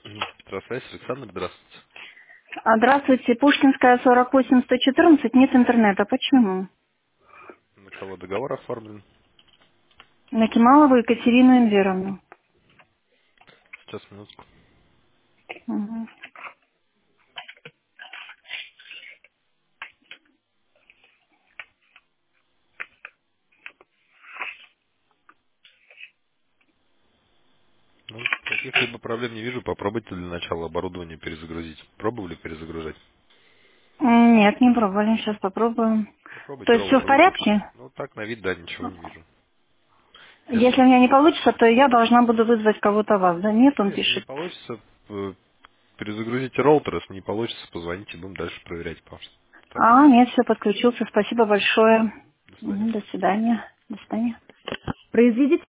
Здравствуйте, Александр, здравствуйте. Здравствуйте, Пушкинская, 48-114, нет интернета. Почему? На кого договор оформлен? На Кемалову Екатерину Энверовну. Сейчас, минутку. Мгм. Ну, каких-либо проблем не вижу. Попробуйте для начала оборудование перезагрузить. Пробовали перезагружать? Нет, не пробовали, сейчас попробуем. То Попробуйте есть все roll в routers. порядке? Ну, так, на вид, да, ничего не вижу. Если у меня не получится, то я должна буду вызвать кого-то вас, да? Нет, Ну, он если не пишет. получится, перезагрузите роутер. Если не получится, позвоните, будем дальше проверять, пожалуйста. Так. Нет, все, подключился, спасибо большое. До свидания. До свидания. До свидания. Произведите